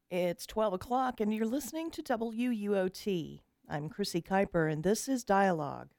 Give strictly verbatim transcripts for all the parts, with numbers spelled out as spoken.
It's twelve o'clock, and you're listening to W U O T. I'm Chrissy Kuiper, and this is Dialogue.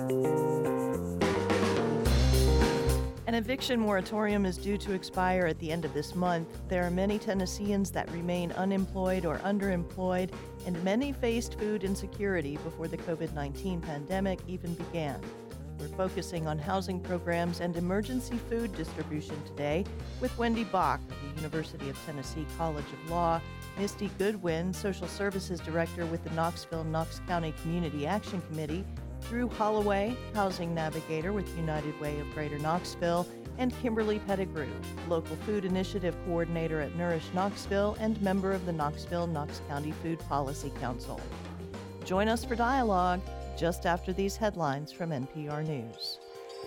An eviction moratorium is due to expire at the end of this month. There are many Tennesseans that remain unemployed or underemployed, and many faced food insecurity before the covid nineteen pandemic even began. We're focusing on housing programs and emergency food distribution today with Wendy Bach of the University of Tennessee College of Law, Misty Goodwin, Social Services Director with the Knoxville-Knox County Community Action Committee, Drew Holloway, Housing Navigator with United Way of Greater Knoxville, and Kimberly Pettigrew, Local Food Initiative Coordinator at Nourish Knoxville and member of the Knoxville-Knox County Food Policy Council. Join us for Dialogue just after these headlines from N P R News.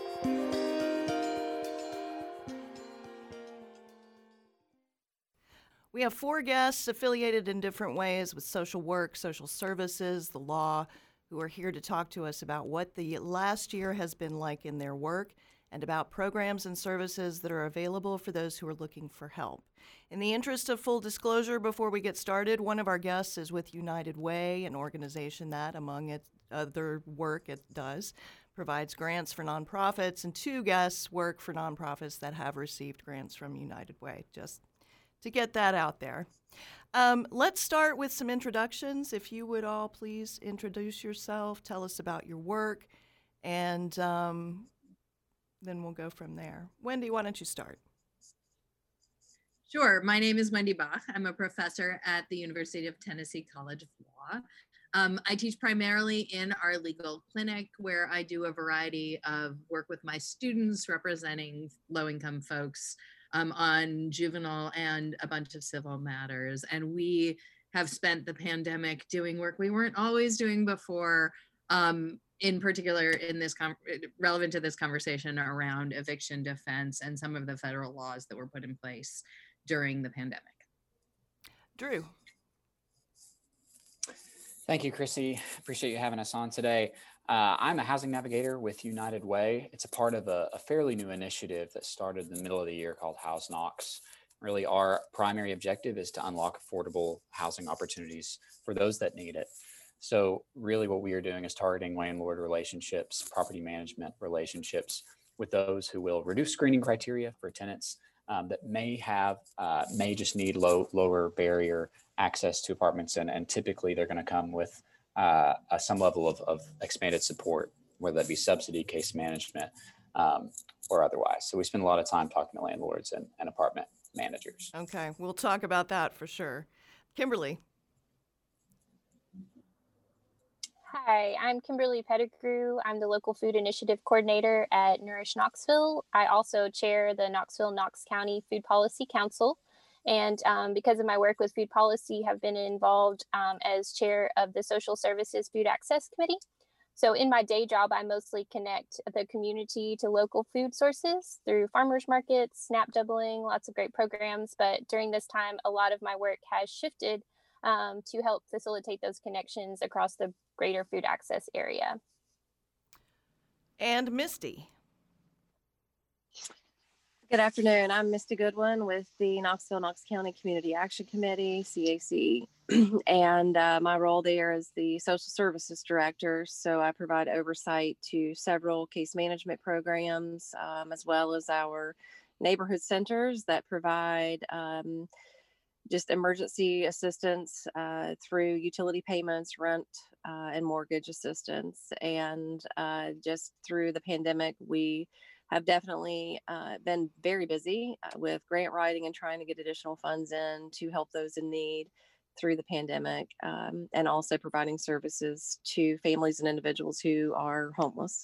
We have four guests affiliated in different ways with social work, social services, the law, who are here to talk to us about what the last year has been like in their work and about programs and services that are available for those who are looking for help. In the interest of full disclosure, before we get started, one of our guests is with United Way, an organization that, among its other work it does, provides grants for nonprofits, and two guests work for nonprofits that have received grants from United Way, just to get that out there. Um, let's start with some introductions. If you would all please introduce yourself, tell us about your work, and um, then we'll go from there. Wendy, why don't you start? Sure. My name is Wendy Bach. I'm a professor at the University of Tennessee College of Law. Um, I teach primarily in our legal clinic, where I do a variety of work with my students representing low-income folks um, on juvenile and a bunch of civil matters. And we have spent the pandemic doing work we weren't always doing before, um, in particular in this com- relevant to this conversation around eviction defense and some of the federal laws that were put in place during the pandemic. Drew. Thank you, Chrissy. Appreciate you having us on today. Uh, I'm a housing navigator with United Way. It's a part of a, a fairly new initiative that started in the middle of the year called House Knox. Really, our primary objective is to unlock affordable housing opportunities for those that need it. So really what we are doing is targeting landlord relationships, property management relationships with those who will reduce screening criteria for tenants um, that may have, uh, may just need low, lower barrier access to apartments. And, and typically they're going to come with uh, uh, some level of, of expanded support, whether that be subsidy, case management, um, or otherwise. So we spend a lot of time talking to landlords and, and apartment managers. Okay, we'll talk about that for sure. Kimberly. Hi, I'm Kimberly Pettigrew. I'm the Local Food Initiative Coordinator at Nourish Knoxville. I also chair the Knoxville-Knox County Food Policy Council. And um, because of my work with food policy, have been involved um, as chair of the Social Services Food Access Committee. So in my day job, I mostly connect the community to local food sources through farmers markets, SNAP doubling, lots of great programs. But during this time, a lot of my work has shifted um, to help facilitate those connections across the greater food access area. And Misty. Good afternoon. I'm Misty Goodwin with the Knoxville-Knox County Community Action Committee, C A C, and uh, my role there is the Social Services Director. So I provide oversight to several case management programs, um, as well as our neighborhood centers that provide um, just emergency assistance uh, through utility payments, rent, uh, and mortgage assistance. And uh, just through the pandemic, we have definitely uh, been very busy uh, with grant writing and trying to get additional funds in to help those in need through the pandemic, um, and also providing services to families and individuals who are homeless.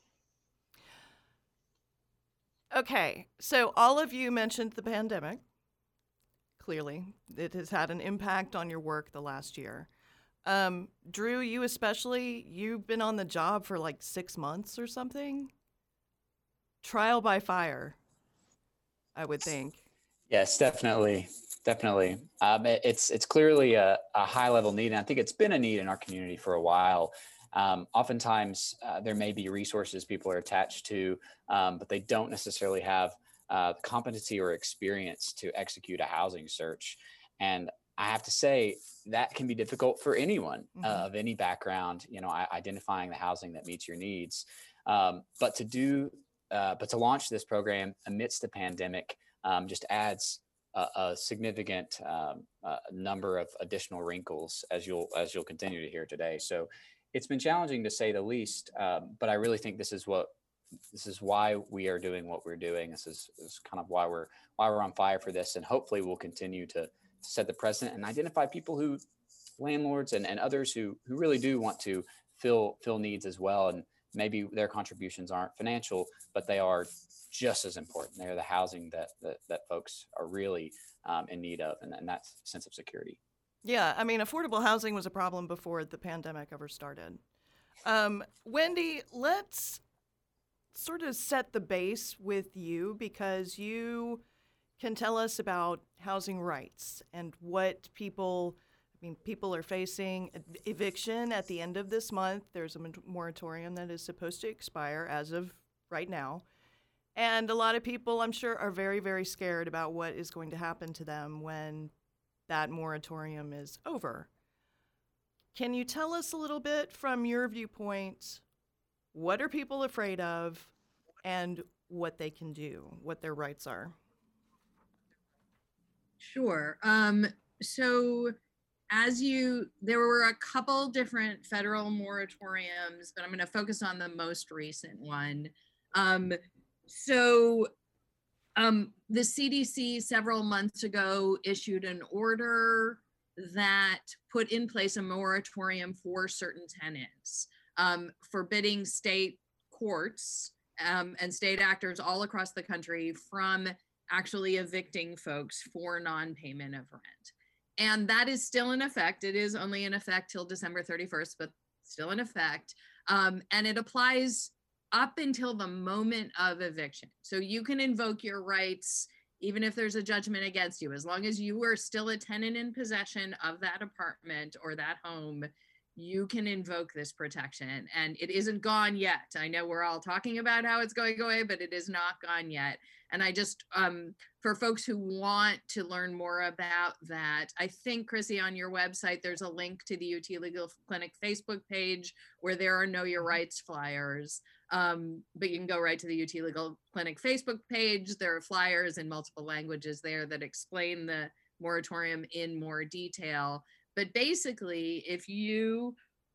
Okay, so all of you mentioned the pandemic. Clearly, it has had an impact on your work the last year. Um, Drew, you especially, you've been on the job for like six months or something? Trial by fire, I would think. Yes, definitely. Definitely. Um, it, it's it's clearly a, a high level need. And I think it's been a need in our community for a while. Um, oftentimes, uh, there may be resources people are attached to, um, but they don't necessarily have uh, the competency or experience to execute a housing search. And I have to say that can be difficult for anyone Mhm. uh, of any background, you know, I, identifying the housing that meets your needs. Um, but to do, uh, but to launch this program amidst the pandemic um, just adds a, a significant um, uh, number of additional wrinkles, as you'll as you'll continue to hear today. So it's been challenging to say the least. Um, but I really think this is what this is why we are doing what we're doing. This is, is kind of why we're why we're on fire for this, and hopefully we'll continue to, to set the precedent and identify people who landlords and, and others who who really do want to fill fill needs as well. And maybe their contributions aren't financial, but they are just as important. They're the housing that that, that folks are really um, in need of, and, and that sense of security. Yeah, I mean, affordable housing was a problem before the pandemic ever started. Um, Wendy, let's sort of set the base with you, because you can tell us about housing rights and what people, I mean, people are facing eviction at the end of this month. There's a moratorium that is supposed to expire as of right now. And a lot of people, I'm sure, are very, very scared about what is going to happen to them when that moratorium is over. Can you tell us a little bit from your viewpoint, what are people afraid of and what they can do, what their rights are? Sure. Um, so as you, there were a couple different federal moratoriums, but I'm going to focus on the most recent one. Um, so um, the C D C several months ago issued an order that put in place a moratorium for certain tenants, um, forbidding state courts um, and state actors all across the country from actually evicting folks for non-payment of rent. And that is still in effect. It is only in effect till December thirty-first, but still in effect. Um, and it applies up until the moment of eviction. So you can invoke your rights even if there's a judgment against you, as long as you are still a tenant in possession of that apartment or that home, you can invoke this protection. And it isn't gone yet. I know we're all talking about how it's going away, but it is not gone yet. And I just, um, for folks who want to learn more about that, I think, Chrissy, on your website, there's a link to the U T Legal Clinic Facebook page where there are Know Your Rights flyers. Um, but you can go right to the U T Legal Clinic Facebook page. There are flyers in multiple languages there that explain the moratorium in more detail. But basically, if you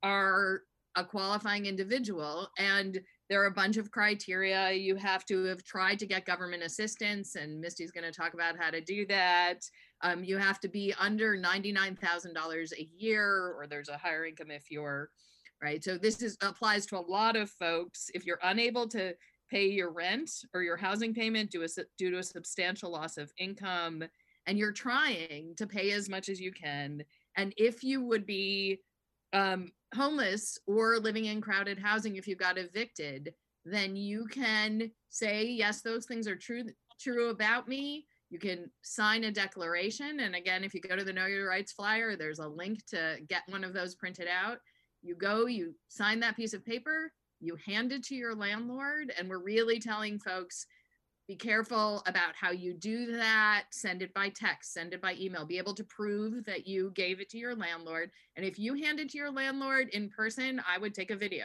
are a qualifying individual and there are a bunch of criteria, you have to have tried to get government assistance, and Misty's going to talk about how to do that. Um, you have to be under ninety-nine thousand dollars a year, or there's a higher income if you're, right? So this is applies to a lot of folks. If you're unable to pay your rent or your housing payment due, a, due to a substantial loss of income, and you're trying to pay as much as you can, and if you would be um, homeless or living in crowded housing, if you got evicted, then you can say, yes, those things are true, true about me. You can sign a declaration. And again, if you go to the Know Your Rights flyer, there's a link to get one of those printed out. You go, you sign that piece of paper, you hand it to your landlord. And we're really telling folks, be careful about how you do that. Send it by text, send it by email, be able to prove that you gave it to your landlord. And if you hand it to your landlord in person, I would take a video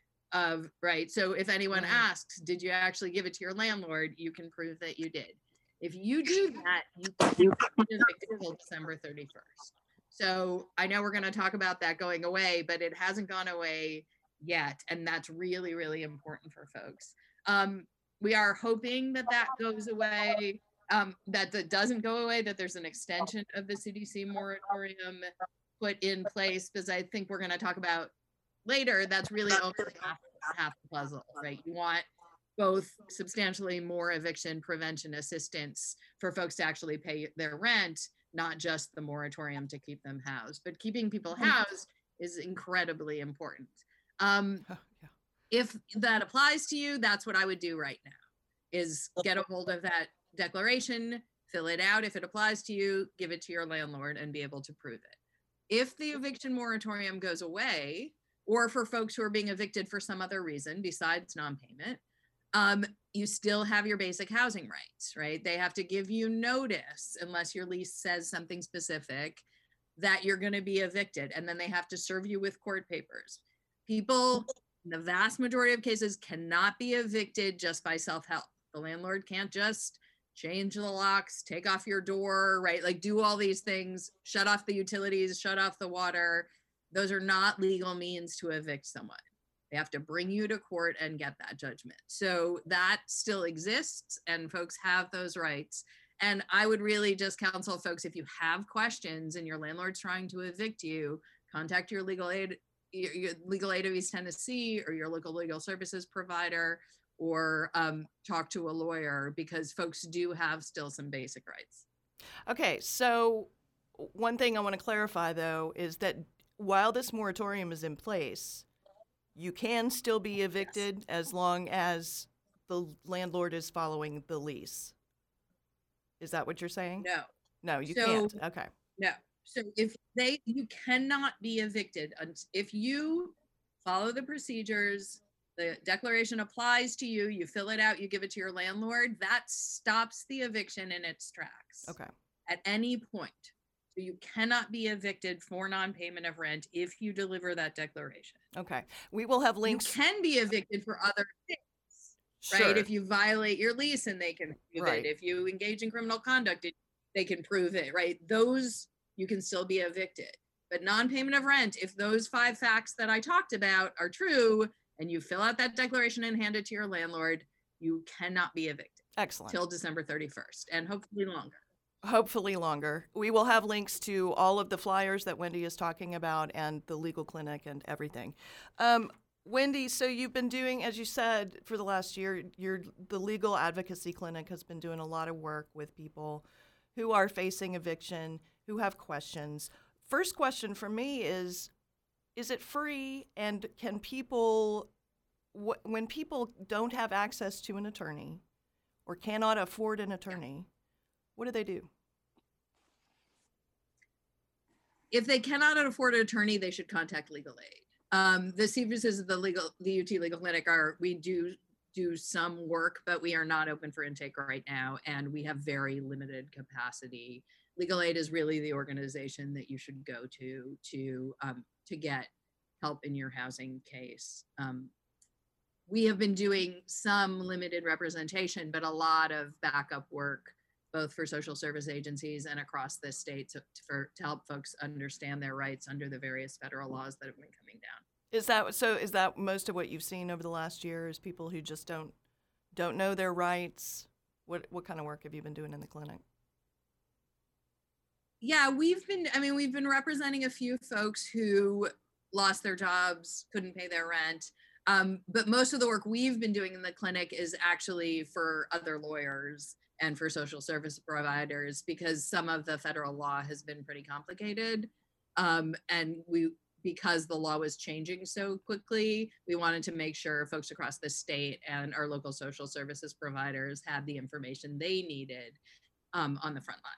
of, right? So if anyone mm-hmm. asks, did you actually give it to your landlord? You can prove that you did. If you do that, you can be evicted until December thirty-first. So I know we're going to talk about that going away, but it hasn't gone away yet. And that's really, really important for folks. Um, We are hoping that that goes away, um, that that doesn't go away, that there's an extension of the C D C moratorium put in place, because I think we're going to talk about later, that's really only half, half the puzzle, right? You want both substantially more eviction prevention assistance for folks to actually pay their rent, not just the moratorium to keep them housed. But keeping people housed is incredibly important. Um, oh, yeah. If that applies to you, that's what I would do right now, is get a hold of that declaration, fill it out. If it applies to you, give it to your landlord and be able to prove it. If the eviction moratorium goes away, or for folks who are being evicted for some other reason besides non-payment, um, you still have your basic housing rights, right? They have to give you notice unless your lease says something specific. that you're going to be evicted, and then they have to serve you with court papers. People, in the vast majority of cases, cannot be evicted just by self-help. The landlord can't just change the locks, take off your door, right? Like do all these things, shut off the utilities, shut off the water. Those are not legal means to evict someone. They have to bring you to court and get that judgment. So that still exists, and folks have those rights. And I would really just counsel folks, if you have questions and your landlord's trying to evict you, contact your legal aid, your, your legal aid of East Tennessee or your local legal services provider, or um, talk to a lawyer, because folks do have still some basic rights. Okay, so one thing I want to clarify, though, is that while this moratorium is in place, you can still be evicted yes. as long as the landlord is following the lease. Is that what you're saying? No. No, you so, can't. Okay. No. So if they, you cannot be evicted if you follow the procedures, the declaration applies to you, you fill it out, you give it to your landlord, that stops the eviction in its tracks. Okay. At any point. So you cannot be evicted for non-payment of rent if you deliver that declaration. Okay. We will have links. You can be evicted for other things. Sure. Right? If you violate your lease and they can prove right. it. If you engage in criminal conduct, they can prove it, right? Those, you can still be evicted. But non-payment of rent, if those five facts that I talked about are true, and you fill out that declaration and hand it to your landlord, you cannot be evicted. Excellent. Till December thirty-first, and hopefully longer. Hopefully longer. We will have links to all of the flyers that Wendy is talking about and the legal clinic and everything. Um, Wendy, so you've been doing, as you said, for the last year, your the legal advocacy clinic has been doing a lot of work with people who are facing eviction, who have questions. First question for me is, is it free, and can people, wh- when people don't have access to an attorney or cannot afford an attorney, what do they do? If they cannot afford an attorney, they should contact legal aid. Um, the services of the legal, the U T Legal Clinic are, we do do some work, but we are not open for intake right now, and we have very limited capacity. Legal aid is really the organization that you should go to to um, to get help in your housing case. Um, we have been doing some limited representation, but a lot of backup work, both for social service agencies and across the state to, for, to help folks understand their rights under the various federal laws that have been coming down. Is that so? Is that most of what you've seen over the last year? Is people who just don't don't know their rights? What what kind of work have you been doing in the clinic? Yeah, we've been. I mean, we've been representing a few folks who lost their jobs, couldn't pay their rent. Um, but most of the work we've been doing in the clinic is actually for other lawyers and for social service providers, because some of the federal law has been pretty complicated. Um, and we, because the law was changing so quickly, we wanted to make sure folks across the state and our local social services providers had the information they needed um, on the front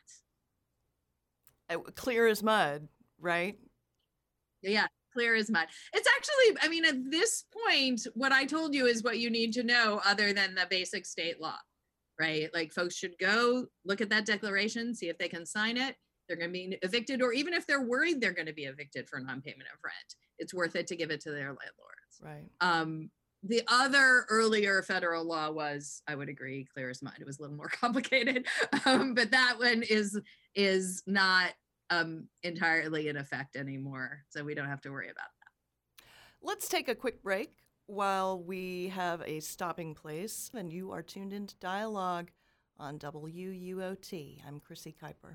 lines. Clear as mud, right? Yeah, clear as mud. It's actually, I mean, at this point, what I told you is what you need to know other than the basic state law. Right? Like folks should go look at that declaration, see if they can sign it. They're going to be evicted, or even if they're worried they're going to be evicted for non-payment of rent, it's worth it to give it to their landlords. Right. Um, the other earlier federal law was, I would agree, clear as mud. It was a little more complicated, um, but that one is is not um, entirely in effect anymore, so we don't have to worry about that. Let's take a quick break while we have a stopping place, and you are tuned into Dialogue on W U O T. I'm Chrissy Kuiper.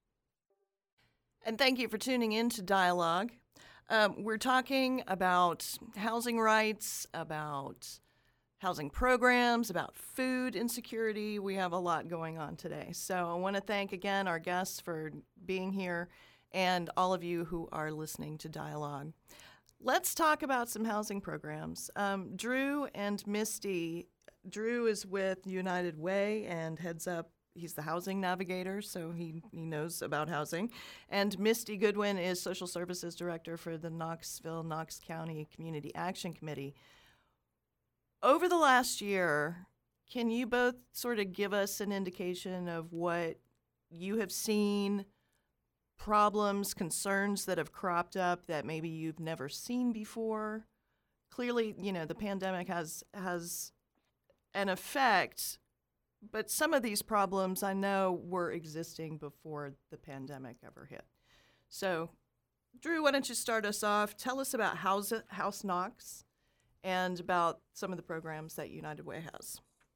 And thank you for tuning in to Dialogue. Um, we're talking about housing rights, about housing programs, about food insecurity. We have a lot going on today. So I want to thank again our guests for being here and all of you who are listening to Dialogue. Let's talk about some housing programs. Um, Drew and Misty. Drew is with United Way and heads up, he's the housing navigator, so he, he knows about housing. And Misty Goodwin is social services director for the Knoxville, Knox County Community Action Committee. Over the last year, can you both sort of give us an indication of what you have seen problems, concerns that have cropped up that maybe you've never seen before? Clearly, you know, the pandemic has has an effect, but some of these problems I know were existing before the pandemic ever hit. So, Drew, why don't you start us off? Tell us about House, House Knox and about some of the programs that United Way has.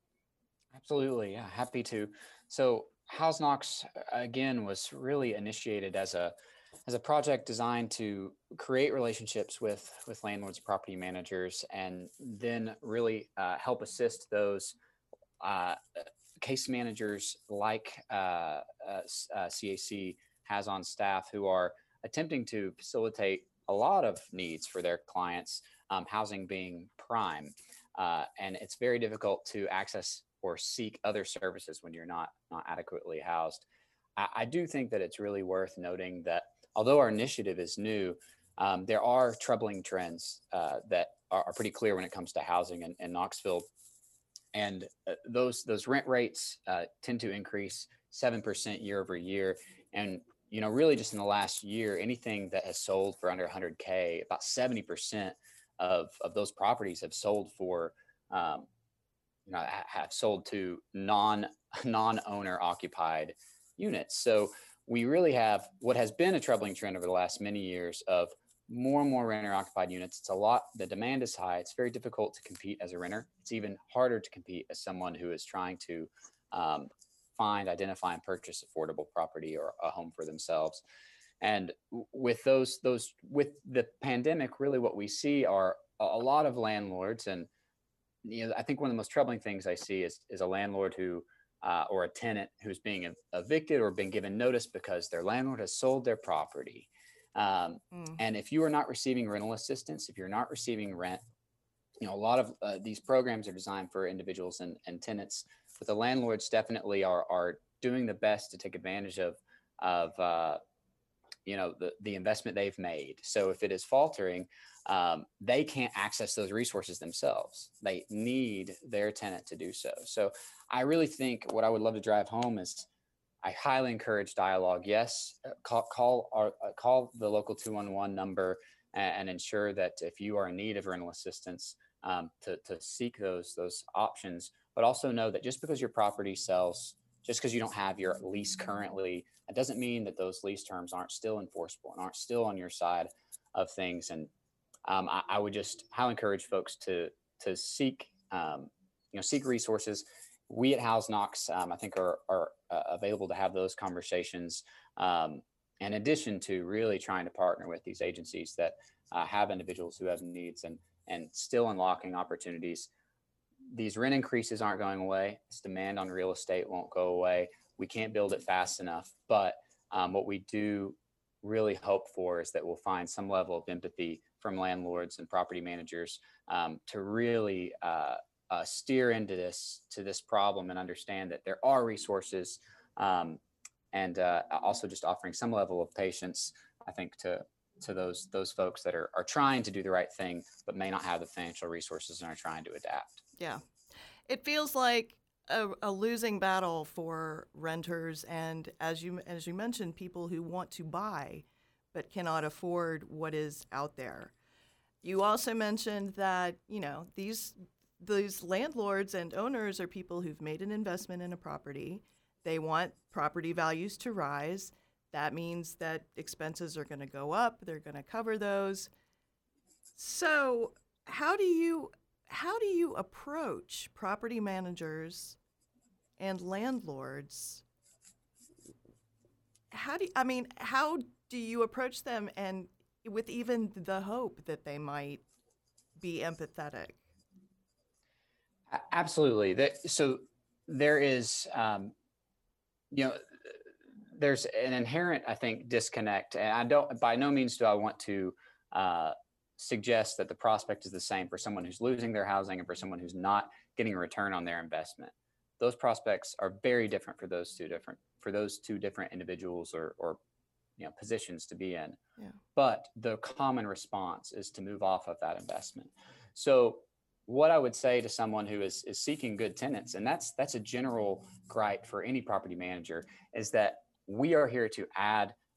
Absolutely, yeah, happy to. So House Knox, again, was really initiated as a as a project designed to create relationships with with landlords, property managers, and then really uh, help assist those uh, case managers like uh, uh, uh, C A C has on staff who are attempting to facilitate a lot of needs for their clients, um, housing being prime. Uh, and it's very difficult to access or seek other services when you're not not adequately housed. I, I do think that it's really worth noting that although our initiative is new, um, there are troubling trends uh, that are, are pretty clear when it comes to housing in, in Knoxville. And uh, those those rent rates uh, tend to increase seven percent year over year. And you know, really just in the last year, anything that has sold for under one hundred K, about seventy percent of, of those properties have sold for, um, you know, have sold to non, non-owner occupied units. So we really have what has been a troubling trend over the last many years of more and more renter occupied units. It's a lot, the demand is high. It's very difficult to compete as a renter. It's even harder to compete as someone who is trying to um, find, identify, and purchase affordable property or a home for themselves. And with those, those with the pandemic, really what we see are a lot of landlords. And you know, I think one of the most troubling things I see is, is a landlord who uh, or a tenant who's being evicted or been given notice because their landlord has sold their property. Um, mm. And if you are not receiving rental assistance, if you're not receiving rent, you know, a lot of uh, these programs are designed for individuals and, and tenants, but the landlords definitely are are doing the best to take advantage of of uh, you know the the investment they've made. So if it is faltering, um, they can't access those resources themselves. They need their tenant to do so. So I really think what I would love to drive home is I highly encourage dialogue. Yes, call call our, uh, call the local two one one number and, and ensure that if you are in need of rental assistance, um, to to seek those those options. But also know that just because your property sells, just because you don't have your lease currently, it doesn't mean that those lease terms aren't still enforceable and aren't still on your side of things. And um, I, I would just highly encourage folks to to seek um, you know seek resources. We at House Knox, um, I think, are are uh, available to have those conversations. Um, in addition to really trying to partner with these agencies that uh, have individuals who have needs and and still unlocking opportunities. These rent increases aren't going away. This demand on real estate won't go away. We can't build it fast enough. But um, what we do really hope for is that we'll find some level of empathy from landlords and property managers um, to really uh, uh, steer into this to this problem and understand that there are resources, um, and uh, also just offering some level of patience, I think, to to those those folks that are, are trying to do the right thing, but may not have the financial resources and are trying to adapt. Yeah. It feels like a, a losing battle for renters and, as you as you mentioned, people who want to buy but cannot afford what is out there. You also mentioned that, you know, these these landlords and owners are people who've made an investment in a property. They want property values to rise. That means that expenses are going to go up. They're going to cover those. So how do you how do you approach property managers and landlords? How do you, I mean, how do you approach them, and with even the hope that they might be empathetic? Absolutely. That, so there is, um, you know, there's an inherent, I think, disconnect. And I don't, by no means do I want to uh, suggest that the prospect is the same for someone who's losing their housing and for someone who's not getting a return on their investment. Those prospects are very different for those two different, for those two different individuals or, or you know, positions to be in. Yeah. But the common response is to move off of that investment. So what I would say to someone who is, is seeking good tenants, and that's that's a general gripe for any property manager, is that we are here to add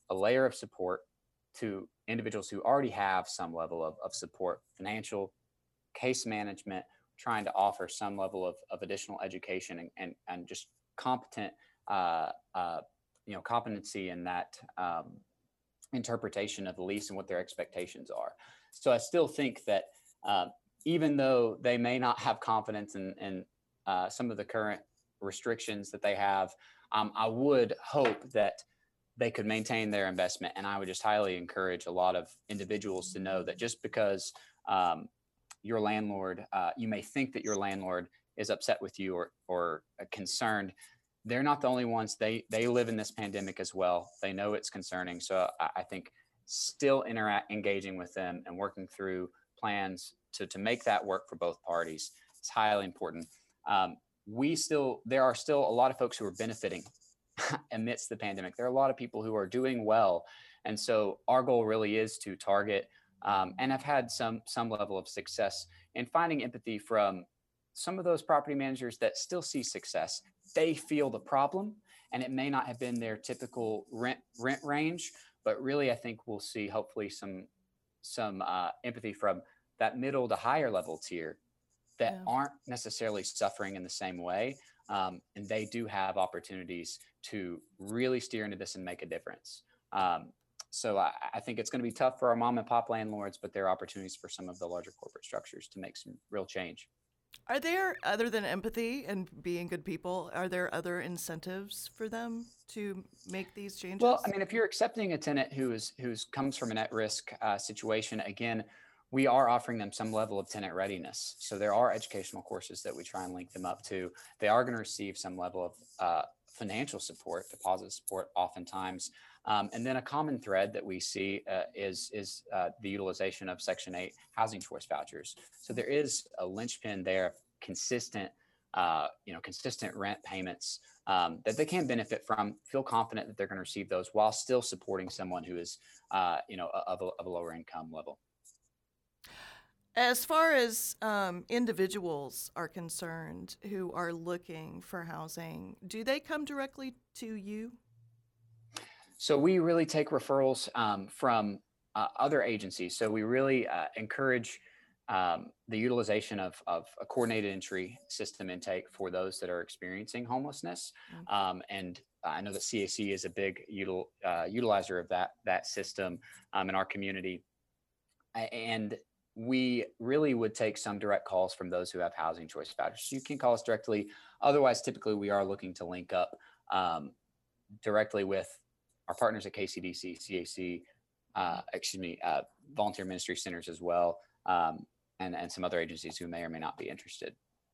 a layer of support to individuals who already have some level of, of support, financial, case management, trying to offer some level of, of additional education and, and, and just competent, uh, uh, you know, competency in that um, interpretation of the lease and what their expectations are. So I still think that uh, even though they may not have confidence in, in uh, some of the current restrictions that they have, um, I would hope that they could maintain their investment. And I would just highly encourage a lot of individuals to know that just because um, your landlord, uh, you may think that your landlord is upset with you or, or concerned, they're not the only ones. They, they live in this pandemic as well. They know it's concerning. So I, I think still interact, engaging with them and working through plans to, to make that work for both parties is highly important. Um, we still, there are still a lot of folks who are benefiting amidst the pandemic. There are a lot of people who are doing well. And so our goal really is to target um, and have had some, some level of success in finding empathy from some of those property managers that still see success. They feel the problem and it may not have been their typical rent rent range, but really I think we'll see hopefully some, some uh, empathy from that middle to higher level tier that yeah. aren't necessarily suffering in the same way. Um, and they do have opportunities to really steer into this and make a difference. Um, so I, I think it's going to be tough for our mom and pop landlords, but there are opportunities for some of the larger corporate structures to make some real change. Are there, other than empathy and being good people, are there other incentives for them to make these changes? Well, I mean, if you're accepting a tenant who is who's comes from an at-risk uh, situation, again, we are offering them some level of tenant readiness. So there are educational courses that we try and link them up to. They are going to receive some level of uh, financial support, deposit support oftentimes. Um, and then a common thread that we see uh, is, is uh, the utilization of Section eight housing choice vouchers. So there is a linchpin there of consistent, uh, you know, consistent rent payments um, that they can benefit from, feel confident that they're going to receive those while still supporting someone who is, uh, you know, of a, of a lower income level. As far as um, individuals are concerned who are looking for housing, do they come directly to you? So we really take referrals um, from uh, other agencies. So we really uh, encourage um, the utilization of, of a coordinated entry system intake for those that are experiencing homelessness. Mm-hmm. Um, and I know that C A C is a big util, uh, utilizer of that, that system um, in our community. And we really would take some direct calls from those who have housing choice vouchers. You can call us directly. Otherwise, typically we are looking to link up um, directly with our partners at K C D C, C A C, uh, excuse me, uh, volunteer ministry centers as well, um, and, and some other agencies who may or may not be interested.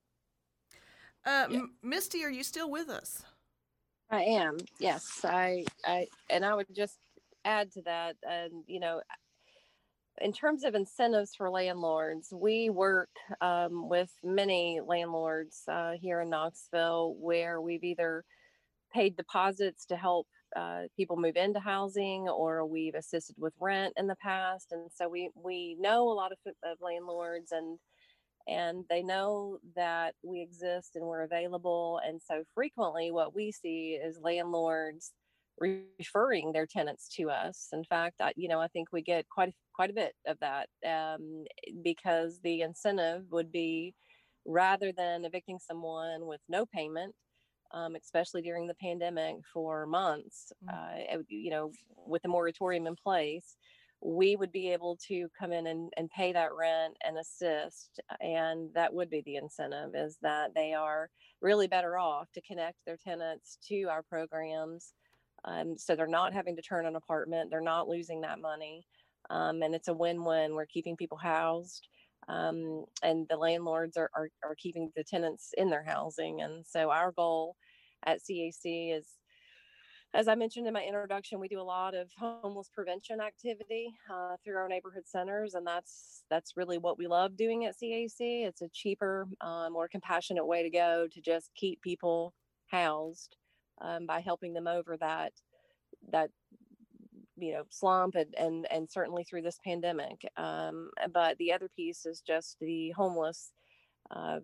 Uh, yeah. M- Misty, are you still with us? I am. Yes, I, I, and I would just add to that, and you know, in terms of incentives for landlords, we work um, with many landlords uh, here in Knoxville where we've either paid deposits to help uh, people move into housing, or we've assisted with rent in the past. And so we, we know a lot of, of landlords, and and they know that we exist and we're available. And so frequently what we see is landlords referring their tenants to us. In fact, I, you know, I think we get quite a, quite a bit of that um, because the incentive would be, rather than evicting someone with no payment, um, especially during the pandemic for months, uh, you know, with the moratorium in place, we would be able to come in and, and pay that rent and assist. And that would be the incentive, is that they are really better off to connect their tenants to our programs. Um, so they're not having to turn an apartment. They're not losing that money. Um, and it's a win-win. We're keeping people housed. Um, and the landlords are, are, are keeping the tenants in their housing. And so our goal at C A C is, as I mentioned in my introduction, we do a lot of homeless prevention activity uh, through our neighborhood centers. And that's that's really what we love doing at C A C. It's a cheaper, uh, more compassionate way to go to just keep people housed um, by helping them over that, that you know, slump and, and, and certainly through this pandemic. Um, but the other piece is just the homeless um,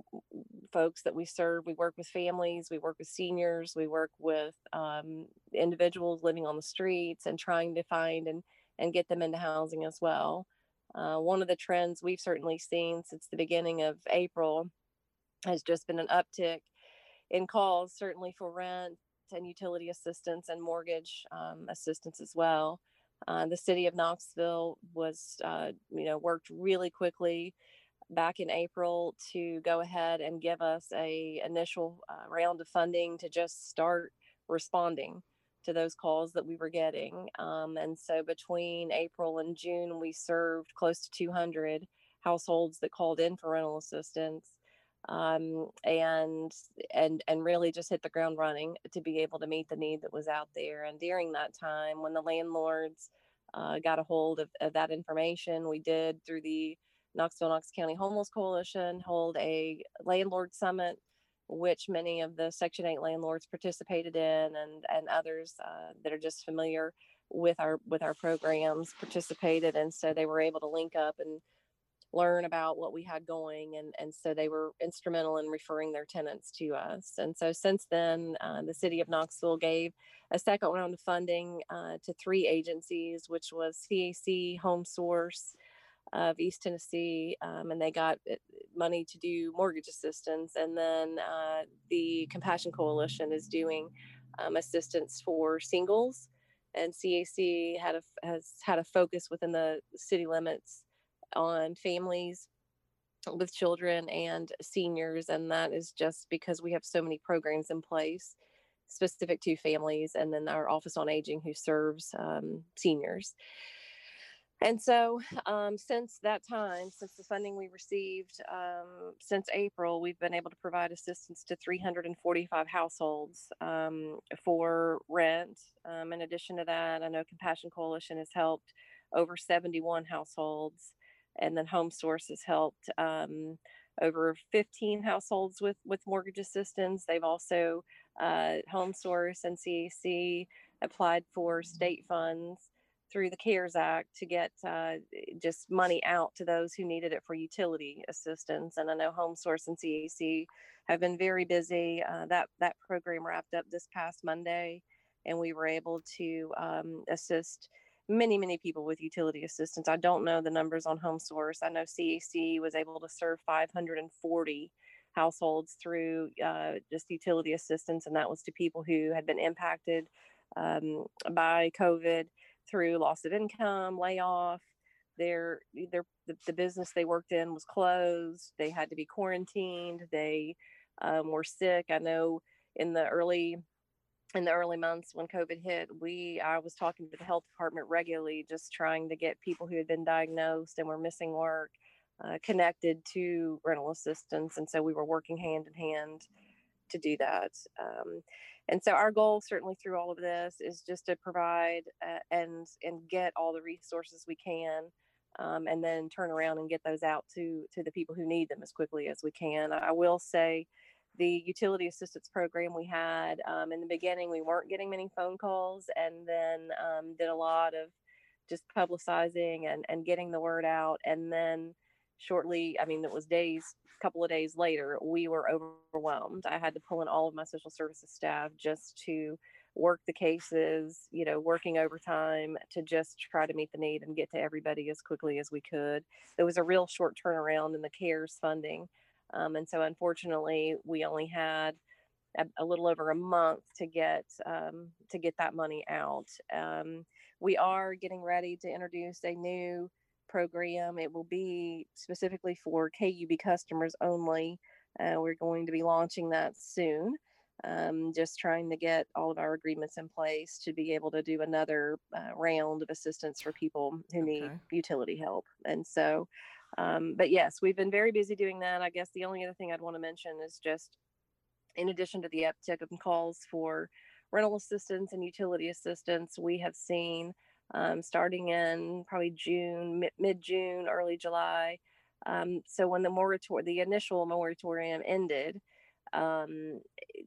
folks that we serve. We work with families, we work with seniors, we work with um, individuals living on the streets and trying to find and, and get them into housing as well. Uh, one of the trends we've certainly seen since the beginning of April has just been an uptick in calls, certainly for rent and utility assistance and mortgage um, assistance as well. Uh, the city of Knoxville was, uh, you know, worked really quickly back in April to go ahead and give us a initial uh, round of funding to just start responding to those calls that we were getting. Um, and so between April and June, we served close to two hundred households that called in for rental assistance, um, and and and really just hit the ground running to be able to meet the need that was out there. And during that time, when the landlords uh, got a hold of, of that information, we did, through the Knoxville Knox County Homeless Coalition, hold a landlord summit, which many of the Section eight landlords participated in, and and others uh, that are just familiar with our with our programs participated. And so they were able to link up and learn about what we had going, and and so they were instrumental in referring their tenants to us. And so since then, uh, the city of Knoxville gave a second round of funding uh, to three agencies, which was C A C, Home Source of East Tennessee, um, and they got money to do mortgage assistance. And then uh, the Compassion Coalition is doing um, assistance for singles, and C A C had a, has had a focus within the city limits on families with children and seniors, and that is just because we have so many programs in place specific to families, and then our Office on Aging, who serves um, seniors. And so um, since that time, since the funding we received, um, since April, we've been able to provide assistance to three hundred forty-five households um, for rent. Um, in addition to that, I know Compassion Coalition has helped over seventy-one households, and then Home Source has helped um, over fifteen households with, with mortgage assistance. They've also, uh, Home Source and C A C applied for state funds through the CARES Act to get uh, just money out to those who needed it for utility assistance. And I know Home Source and C A C have been very busy. Uh, that, that program wrapped up this past Monday, and we were able to um, assist many, many people with utility assistance. I don't know the numbers on Home Source. I know C A C was able to serve five hundred forty households through uh, just utility assistance, and that was to people who had been impacted um, by COVID through loss of income, layoff. Their, their the, the business they worked in was closed. They had to be quarantined. They um, were sick. I know in the early in the early months when COVID hit, we I was talking to the health department regularly, just trying to get people who had been diagnosed and were missing work uh, connected to rental assistance. And so we were working hand in hand to do that. Um, and so our goal, certainly through all of this, is just to provide uh, and and get all the resources we can, um, and then turn around and get those out to to the people who need them as quickly as we can. I will say, the utility assistance program we had um, in the beginning, we weren't getting many phone calls, and then um, did a lot of just publicizing and, and getting the word out. And then shortly, I mean, it was days, a couple of days later, we were overwhelmed. I had to pull in all of my social services staff just to work the cases, you know, working overtime to just try to meet the need and get to everybody as quickly as we could. There was a real short turnaround in the CARES funding. Um, and so unfortunately, we only had a, a little over a month to get um, to get that money out. Um, we are getting ready to introduce a new program. It will be specifically for K U B customers only. Uh, we're going to be launching that soon. Um, just trying to get all of our agreements in place to be able to do another uh, round of assistance for people who need Okay. utility help. And so, um, but yes, we've been very busy doing that. I guess the only other thing I'd want to mention is just, in addition to the uptick of calls for rental assistance and utility assistance, we have seen um, starting in probably June, mid June, early July. Um, so when the moratorium, the initial moratorium ended, um,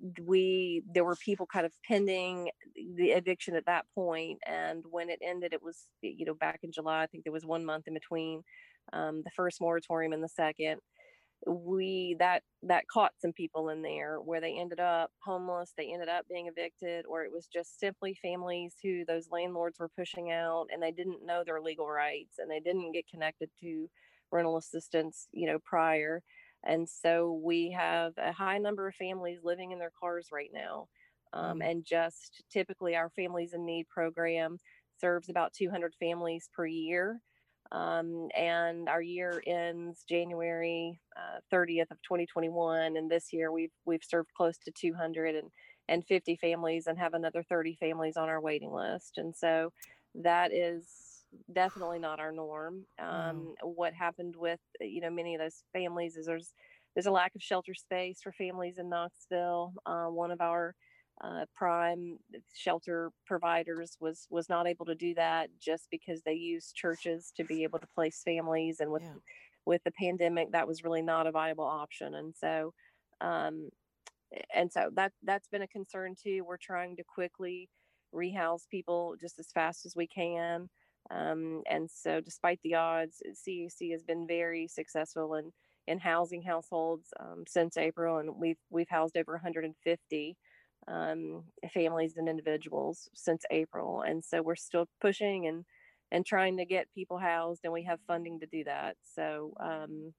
we there were people kind of pending the eviction at that point, and when it ended, it was, you know, back in July. I think there was one month in between um, the first moratorium and the second. we that that caught some people in there where they ended up homeless, they ended up being evicted, or it was just simply families who those landlords were pushing out and they didn't know their legal rights and they didn't get connected to rental assistance, you know, prior. And so we have a high number of families living in their cars right now. Um, Mm. and just typically our Families in Need program serves about two hundred families per year. Um, and our year ends January uh, thirtieth of twenty twenty-one. And this year we've we've served close to two hundred fifty families and have another thirty families on our waiting list. And so that is definitely not our norm. Um, Wow. what happened with, you know, many of those families is there's there's a lack of shelter space for families in Knoxville. Uh, one of our uh, prime shelter providers was was not able to do that just because they used churches to be able to place families, and with Yeah. with the pandemic that was really not a viable option. And so um and so that that's been a concern too. We're trying to quickly rehouse people just as fast as we can. Um, and so despite the odds, C A C has been very successful in in housing households um, since April, and we've we've housed over one hundred fifty um, families and individuals since April. And so we're still pushing and and trying to get people housed, and we have funding to do that. So um,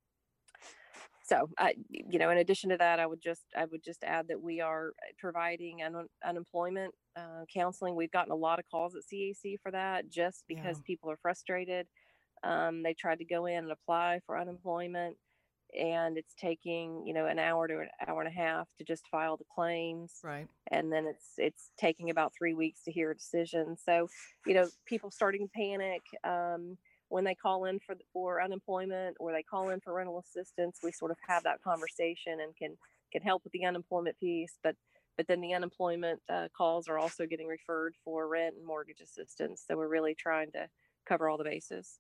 so I, you know, in addition to that, I would just I would just add that we are providing un- unemployment uh, counseling. We've gotten a lot of calls at C A C for that, just Yeah. because people are frustrated. Um, they tried to go in and apply for unemployment, and it's taking, you know, an hour to an hour and a half to just file the claims, Right. and then it's it's taking about three weeks to hear a decision. So, you know, people starting to panic um, when they call in for for unemployment or they call in for rental assistance. We sort of have that conversation and can can help with the unemployment piece, but but then the unemployment uh, calls are also getting referred for rent and mortgage assistance. So we're really trying to cover all the bases.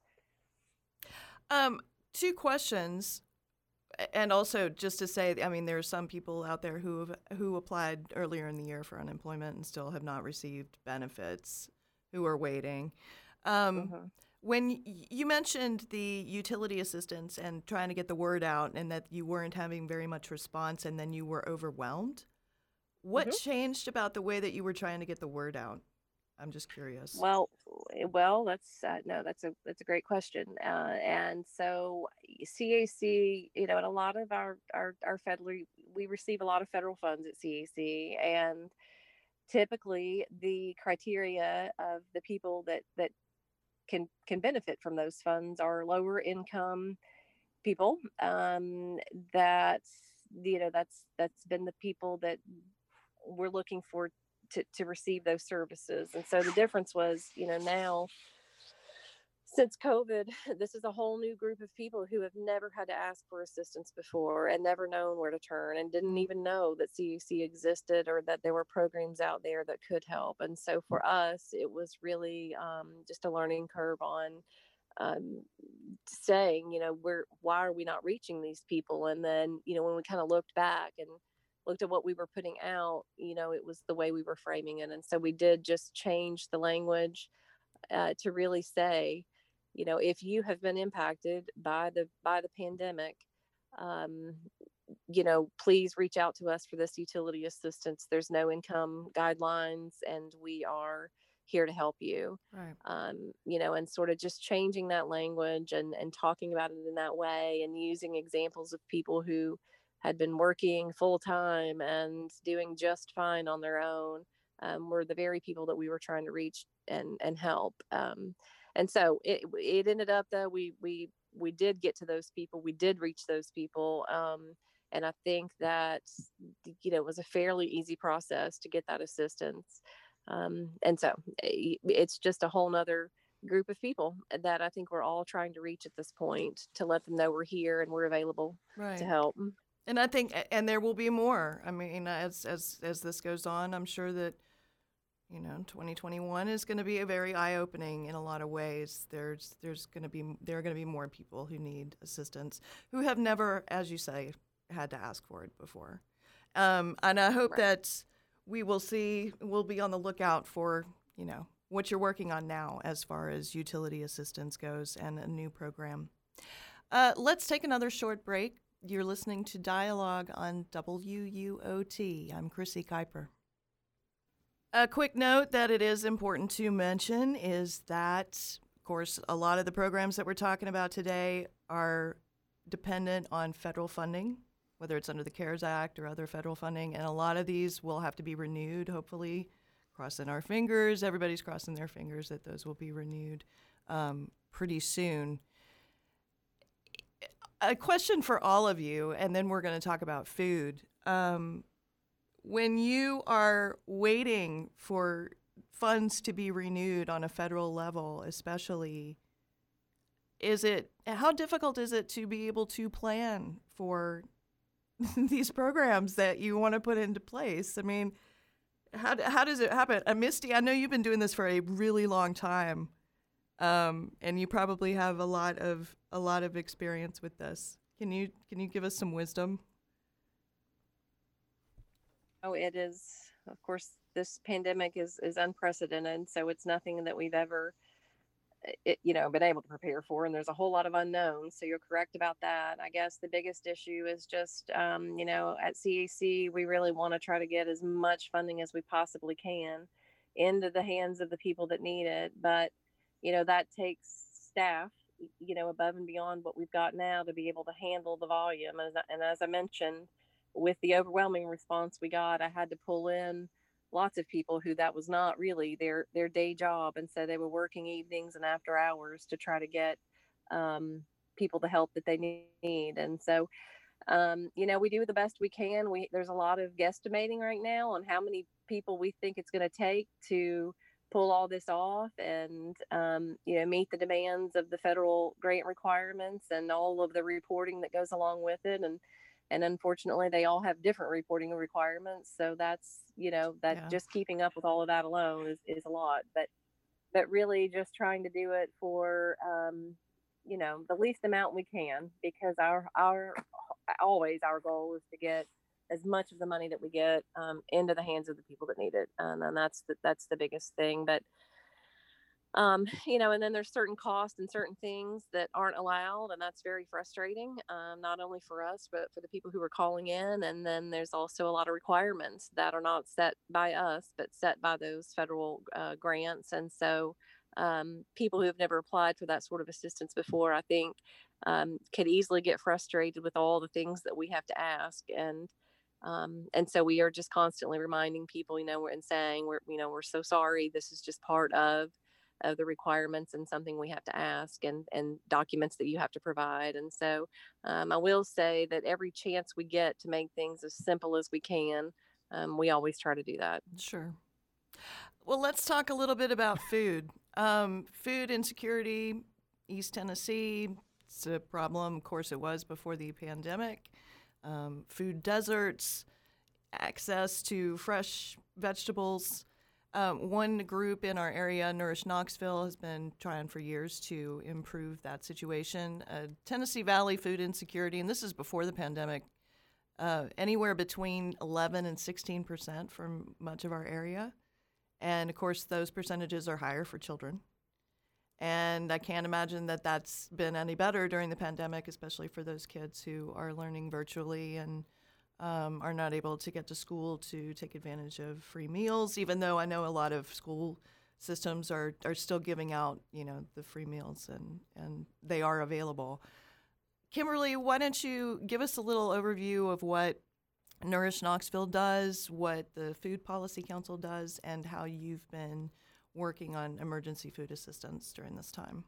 Um, two questions. A- And also, just to say, I mean, there are some people out there who have, who applied earlier in the year for unemployment and still have not received benefits, who are waiting. Um, Mhm. when y- you mentioned the utility assistance and trying to get the word out, and that you weren't having very much response, and then you were overwhelmed, what Mhm. changed about the way that you were trying to get the word out? I'm just curious. Well, eh, well, that's uh, no, that's a that's a great question. Uh, and so C A C, you know, and a lot of our our our federally, we receive a lot of federal funds at C A C, and typically the criteria of the people that that can can benefit from those funds are lower income people. Um, that's you know that's that's been the people that we're looking for to, to receive those services. And so the difference was, you know, now since COVID, this is a whole new group of people who have never had to ask for assistance before and never known where to turn and didn't Mm. even know that C A C existed or that there were programs out there that could help. And so for us, it was really um, just a learning curve on um, saying, you know, we're why are we not reaching these people? And then, you know, when we kind of looked back and looked at what we were putting out, you know, it was the way we were framing it. And so we did just change the language uh, to really say, you know, if you have been impacted by the by the pandemic, um, you know, please reach out to us for this utility assistance. There's no income guidelines, and we are here to help you. Right. Um, you know, and sort of just changing that language and and talking about it in that way, and using examples of people who had been working full time and doing just fine on their own, um, were the very people that we were trying to reach and and help. Um, and so it it ended up though we we we did get to those people. We did reach those people. Um, and I think that, you know, it was a fairly easy process to get that assistance. Um, and so eh, it's just a whole nother group of people that I think we're all trying to reach at this point to let them know we're here and we're available Right. to help. And I think, and there will be more. I mean, as as as this goes on, I'm sure that, you know, twenty twenty-one is going to be a very eye-opening in a lot of ways. There's there's going to be there are going to be more people who need assistance who have never, as you say, had to ask for it before. Um, and I hope Right. that we will see. We'll be on the lookout for, you know, what you're working on now as far as utility assistance goes and a new program. Uh, let's take another short break. You're listening to Dialogue on W U O T. I'm Chrissy Kuiper. A quick note that it is important to mention is that, of course, a lot of the programs that we're talking about today are dependent on federal funding, whether it's under the CARES Act or other federal funding, and a lot of these will have to be renewed, hopefully. Crossing our fingers. Everybody's crossing their fingers that those will be renewed um, pretty soon. A question for all of you, and then we're going to talk about food. Um, when you are waiting for funds to be renewed on a federal level, especially, is it how difficult is it to be able to plan for these programs that you want to put into place? I mean, how how does it happen? Uh, Misty, I know you've been doing this for a really long time. Um, and you probably have a lot of a lot of experience with this. Can you can you give us some wisdom? Oh, it is, of course, this pandemic is is unprecedented, so it's nothing that we've ever, it, you know, been able to prepare for, and there's a whole lot of unknowns. So you're correct about that. I guess the biggest issue is just, um, you know, at C A C, we really want to try to get as much funding as we possibly can into the hands of the people that need it, but you know, that takes staff, you know, above and beyond what we've got now to be able to handle the volume. And, and as I mentioned, with the overwhelming response we got, I had to pull in lots of people who that was not really their, their day job. And so they were working evenings and after hours to try to get um, people the help that they need. And so, um, you know, we do the best we can. We, there's a lot of guesstimating right now on how many people we think it's going to take to pull all this off and, um, you know, meet the demands of the federal grant requirements and all of the reporting that goes along with it. And, and unfortunately, they all have different reporting requirements. So that's, you know, that yeah. just keeping up with all of that alone is, is a lot. But, but really just trying to do it for, um, you know, the least amount we can, because our, our, always our goal is to get as much of the money that we get um, into the hands of the people that need it. Um, and that's the, that's the biggest thing. But, um, you know, and then there's certain costs and certain things that aren't allowed. And that's very frustrating, um, not only for us, but for the people who are calling in. And then there's also a lot of requirements that are not set by us, but set by those federal uh, grants. And so um, people who have never applied for that sort of assistance before, I think, um, could easily get frustrated with all the things that we have to ask. And Um, and so we are just constantly reminding people, you know, and saying, we're, you know, we're so sorry. This is just part of, of the requirements and something we have to ask and, and documents that you have to provide. And so um, I will say that every chance we get to make things as simple as we can, um, we always try to do that. Sure. Well, let's talk a little bit about food. Um, food insecurity, East Tennessee, it's a problem. Of course, it was before the pandemic. Um, food deserts, access to fresh vegetables. Um, one group in our area, Nourish Knoxville, has been trying for years to improve that situation. Uh, Tennessee Valley food insecurity, and this is before the pandemic, uh, anywhere between eleven and sixteen percent for much of our area. And of course, those percentages are higher for children. And I can't imagine that that's been any better during the pandemic, especially for those kids who are learning virtually and um, are not able to get to school to take advantage of free meals, even though I know a lot of school systems are, are still giving out, you know, the free meals and, and they are available. Kimberly, why don't you give us a little overview of what Nourish Knoxville does, what the Food Policy Council does, and how you've been working on emergency food assistance during this time?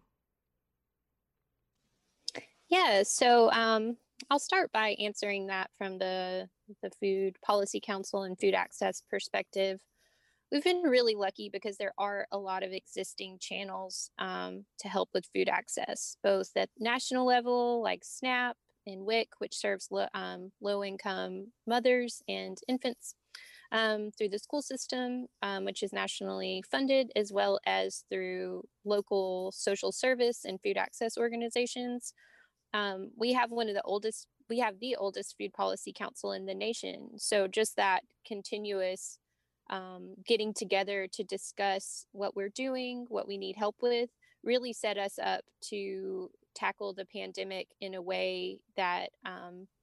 Yeah, so um, I'll start by answering that from the, the Food Policy Council and food access perspective. We've been really lucky because there are a lot of existing channels um, to help with food access, both at national level like SNAP and W I C, which serves lo- um, low-income mothers and infants, Um, through the school system, um, which is nationally funded, as well as through local social service and food access organizations. Um, we have one of the oldest, we have the oldest food policy council in the nation. So just that continuous um, getting together to discuss what we're doing, what we need help with, really set us up to tackle the pandemic in a way that um,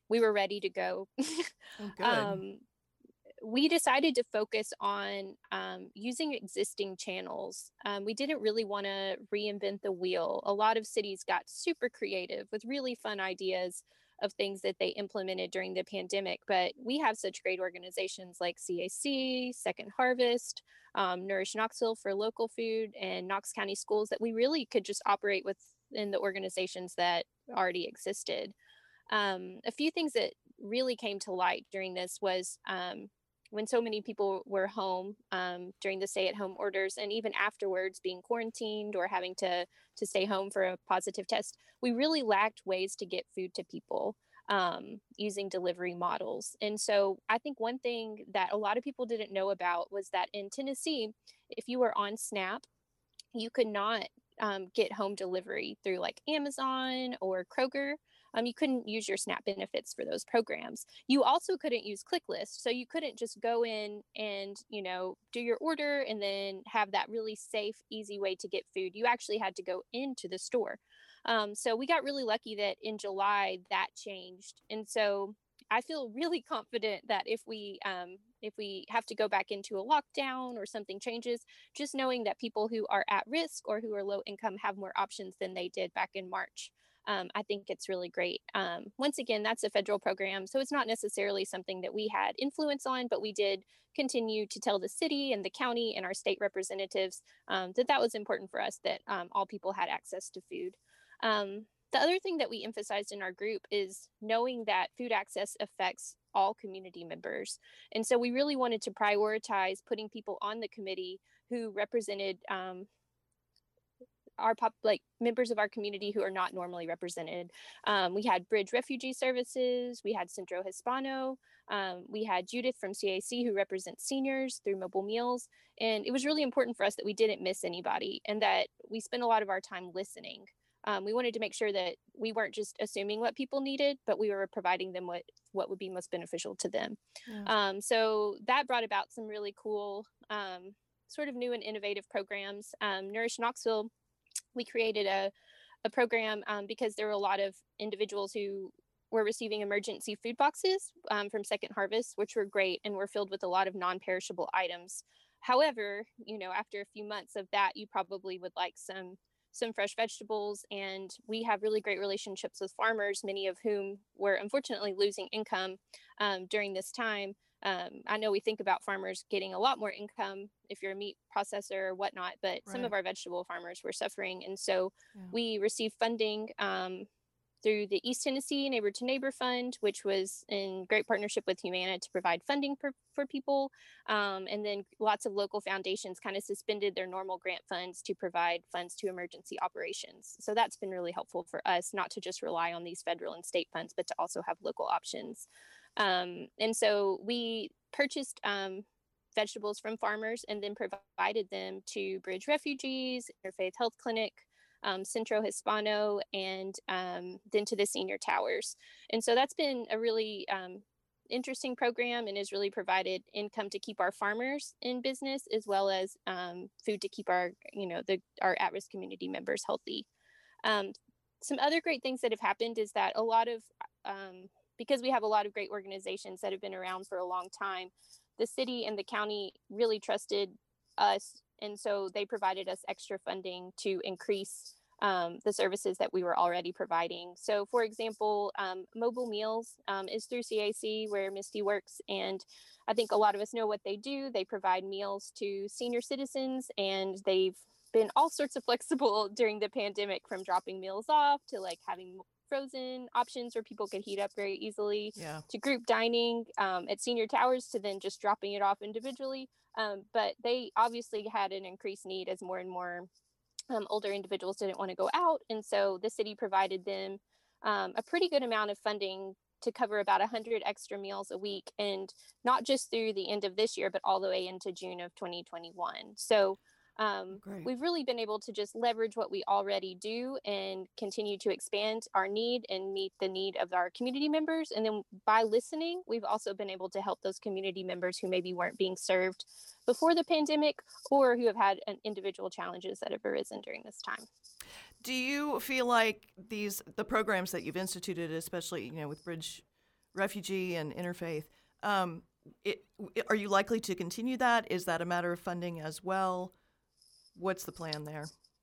we were ready to go. Oh, good. um, we decided to focus on um, using existing channels. Um, we didn't really want to reinvent the wheel. A lot of cities got super creative with really fun ideas of things that they implemented during the pandemic. But we have such great organizations like C A C, Second Harvest, um, Nourish Knoxville for local food, and Knox County Schools that we really could just operate within the organizations that already existed. Um, a few things that really came to light during this was um, when so many people were home um, during the stay-at-home orders, and even afterwards being quarantined or having to to stay home for a positive test, we really lacked ways to get food to people um, using delivery models. And so I think one thing that a lot of people didn't know about was that in Tennessee, if you were on SNAP, you could not um, get home delivery through like Amazon or Kroger. Um, you couldn't use your SNAP benefits for those programs. You also couldn't use ClickList. So you couldn't just go in and, you know, do your order and then have that really safe, easy way to get food. You actually had to go into the store. Um, so we got really lucky that in July that changed. And so I feel really confident that if we um, if we have to go back into a lockdown or something changes, just knowing that people who are at risk or who are low income have more options than they did back in March. Um, I think it's really great. Um, once again, that's a federal program, so it's not necessarily something that we had influence on, but we did continue to tell the city and the county and our state representatives um, that that was important for us, that um, all people had access to food. Um, the other thing that we emphasized in our group is knowing that food access affects all community members. And so we really wanted to prioritize putting people on the committee who represented um, our pop, like members of our community who are not normally represented. Um, we had Bridge Refugee Services, we had Centro Hispano, um, we had Judith from C A C who represents seniors through Mobile Meals. And it was really important for us that we didn't miss anybody and that we spent a lot of our time listening. Um, we wanted to make sure that we weren't just assuming what people needed, but we were providing them what, what would be most beneficial to them. Yeah. Um, so that brought about some really cool, um, sort of new and innovative programs. Um, Nourish Knoxville, we created a, a program um, because there were a lot of individuals who were receiving emergency food boxes um, from Second Harvest, which were great and were filled with a lot of non-perishable items. However, you know, after a few months of that, you probably would like some some fresh vegetables. And we have really great relationships with farmers, many of whom were unfortunately losing income um, during this time. Um, I know we think about farmers getting a lot more income if you're a meat processor or whatnot, but right. Some of our vegetable farmers were suffering. And so yeah. we received funding um, through the East Tennessee Neighbor to Neighbor Fund, which was in great partnership with Humana to provide funding for, for people. Um, and then lots of local foundations kind of suspended their normal grant funds to provide funds to emergency operations. So that's been really helpful for us, not to just rely on these federal and state funds, but to also have local options. Um, and so we purchased um, vegetables from farmers and then provided them to Bridge Refugees, Interfaith Health Clinic, um, Centro Hispano, and um, then to the senior towers. And so that's been a really um, interesting program and has really provided income to keep our farmers in business, as well as um, food to keep our, you know, the our at-risk community members healthy. Um, some other great things that have happened is that a lot of um, because we have a lot of great organizations that have been around for a long time, the city and the county really trusted us. And so they provided us extra funding to increase um, the services that we were already providing. So for example, um, Mobile Meals um, is through C A C where Misty works. And I think a lot of us know what they do. They provide meals to senior citizens, and they've been all sorts of flexible during the pandemic, from dropping meals off to like having frozen options where people could heat up very easily, yeah. to group dining um, at senior towers, to then just dropping it off individually. Um, but they obviously had an increased need as more and more um, older individuals didn't want to go out. And so the city provided them um, a pretty good amount of funding to cover about one hundred extra meals a week, and not just through the end of this year, but all the way into June of twenty twenty-one. So Um, we've really been able to just leverage what we already do and continue to expand our need and meet the need of our community members. And then by listening, we've also been able to help those community members who maybe weren't being served before the pandemic, or who have had an individual challenges that have arisen during this time. Do you feel like these, the programs that you've instituted, especially, you know, with Bridge refugee and interfaith. Um, it, are you likely to continue that? Is that a matter of funding as well? What's the plan there?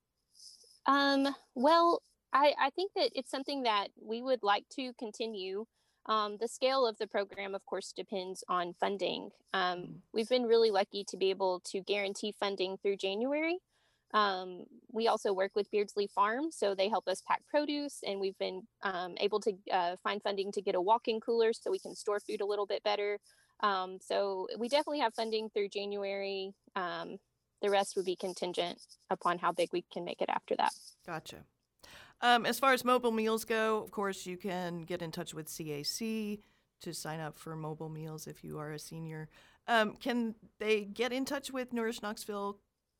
Um, well, I, I think that it's something that we would like to continue. Um, the scale of the program, of course, depends on funding. Um, Mm. We've been really lucky to be able to guarantee funding through January. Um, we also work with Beardsley Farm, so they help us pack produce, and we've been um, able to uh, find funding to get a walk-in cooler so we can store food a little bit better. Um, so we definitely have funding through January. Um, the rest would be contingent upon how big we can make it after that. Gotcha. Um, as far as mobile meals go, of course, you can get in touch with C A C to sign up for mobile meals if you are a senior. Um, can they get in touch with Nourish Knoxville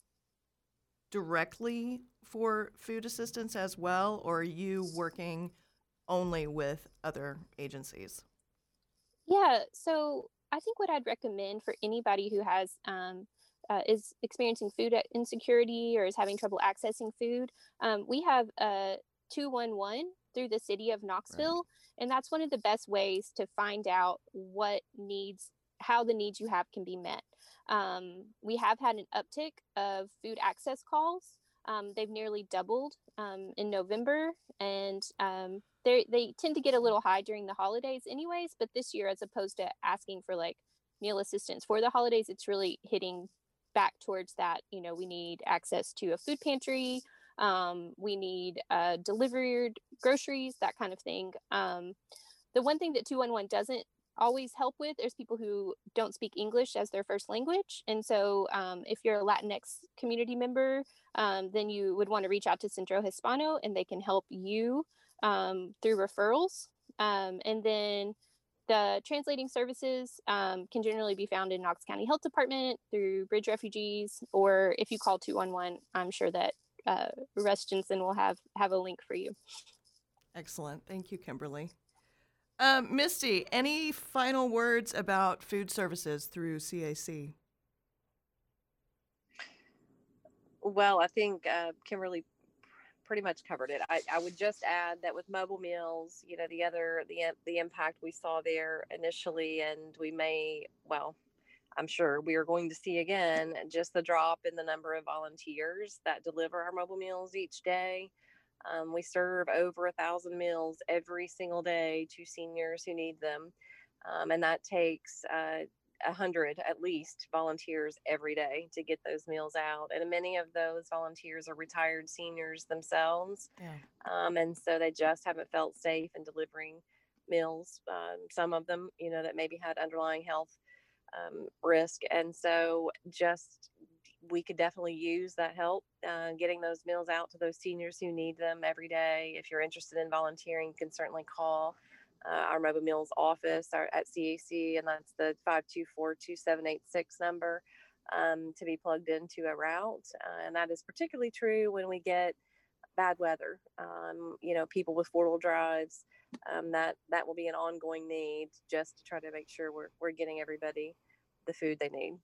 directly for food assistance as well, or are you working only with other agencies? Yeah, so I think what I'd recommend for anybody who has um, uh, is experiencing food insecurity or is having trouble accessing food, um, we have a two one one through the city of Knoxville, right. And that's one of the best ways to find out what needs, how the needs you have can be met. Um, we have had an uptick of food access calls. Um, they've nearly doubled um, in November, and um, they they tend to get a little high during the holidays anyways, but this year, as opposed to asking for like meal assistance for the holidays, it's really hitting back towards that. You know, we need access to a food pantry, um, we need uh, delivered groceries, that kind of thing. Um, the one thing that two one one doesn't always help with, there's people who don't speak English as their first language, and so um, if you're a Latinx community member, um, then you would want to reach out to Centro Hispano, and they can help you um, through referrals. Um, and then the translating services um, can generally be found in Knox County Health Department through Bridge Refugees, or if you call two one one, I'm sure that uh, Russ Jensen will have have a link for you. Excellent. Thank you, Kimberly. Um, Misty, any final words about food services through C A C? Well, I think uh, Kimberly pretty much covered it. I, I would just add that with mobile meals, you know, the other, the, the impact we saw there initially, and we may, well, I'm sure we are going to see again, just the drop in the number of volunteers that deliver our mobile meals each day. Um, we serve over a thousand meals every single day to seniors who need them. Um, and that takes uh, a hundred at least volunteers every day to get those meals out. And many of those volunteers are retired seniors themselves. Yeah. Um, and so they just haven't felt safe in delivering meals. Um, some of them, you know, that maybe had underlying health um, risk. And so just we could definitely use that help uh, getting those meals out to those seniors who need them every day. If you're interested in volunteering, you can certainly call uh, our mobile meals office our, at C A C, and that's the five two four, two seven eight six number um, to be plugged into a route. Uh, and that is particularly true when we get bad weather. Um, you know, people with four-wheel drives, um, that that will be an ongoing need just to try to make sure we're we're getting everybody the food they need.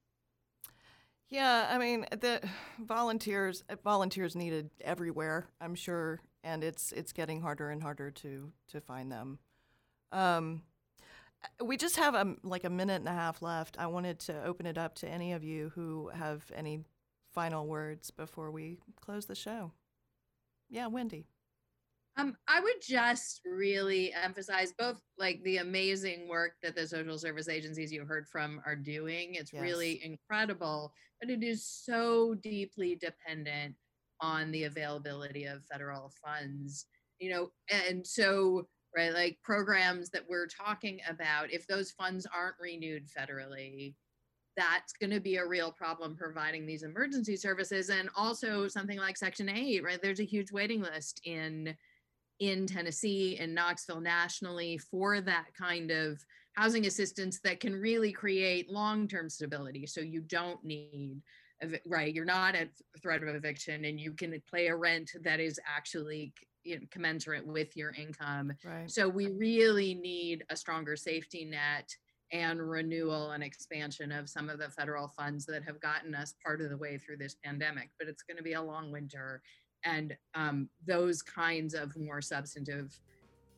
Yeah, I mean, the volunteers volunteers needed everywhere, I'm sure, and it's it's getting harder and harder to to find them. Um, we just have a, like a minute and a half left. I wanted to open it up to any of you who have any final words before we close the show. Yeah, Wendy. Um, I would just really emphasize both like the amazing work that the social service agencies you heard from are doing. It's Yes. really incredible, but it is so deeply dependent on the availability of federal funds, you know, and so, right, like programs that we're talking about, if those funds aren't renewed federally, that's going to be a real problem providing these emergency services. And also something like Section eight, right? There's a huge waiting list in in Tennessee and Knoxville nationally for that kind of housing assistance that can really create long-term stability. So you don't need, right, you're not at threat of eviction, and you can pay a rent that is actually, you know, commensurate with your income. Right. So we really need a stronger safety net and renewal and expansion of some of the federal funds that have gotten us part of the way through this pandemic. But it's going to be a long winter. And um, those kinds of more substantive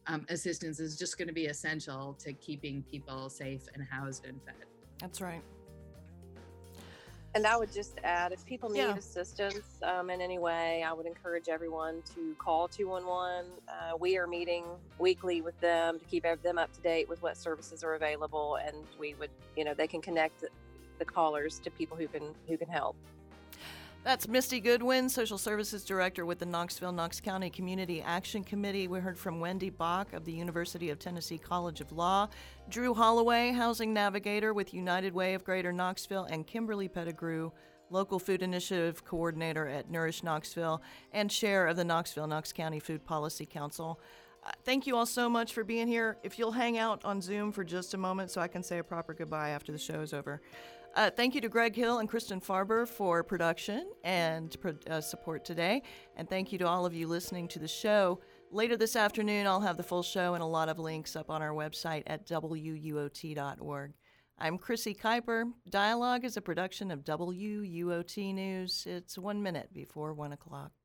um, assistance is just going to be essential to keeping people safe and housed and fed. That's right. And I would just add, if people need Yeah. assistance um, in any way, I would encourage everyone to call two one one. Uh, we are meeting weekly with them to keep them up to date with what services are available, and we would, you know, they can connect the, the callers to people who can who can help. That's Misty Goodwin, Social Services Director with the Knoxville-Knox County Community Action Committee. We heard from Wendy Bach of the University of Tennessee College of Law, Drew Holloway, Housing Navigator with United Way of Greater Knoxville, and Kimberly Pettigrew, Local Food Initiative Coordinator at Nourish Knoxville and Chair of the Knoxville-Knox County Food Policy Council. Uh, thank you all so much for being here. If you'll hang out on Zoom for just a moment so I can say a proper goodbye after the show's over. Uh, thank you to Greg Hill and Kristen Farber for production and uh, support today. And thank you to all of you listening to the show. Later this afternoon, I'll have the full show and a lot of links up on our website at W U O T dot org. I'm Chrissy Kuiper. Dialogue is a production of W U O T News. It's one minute before one o'clock.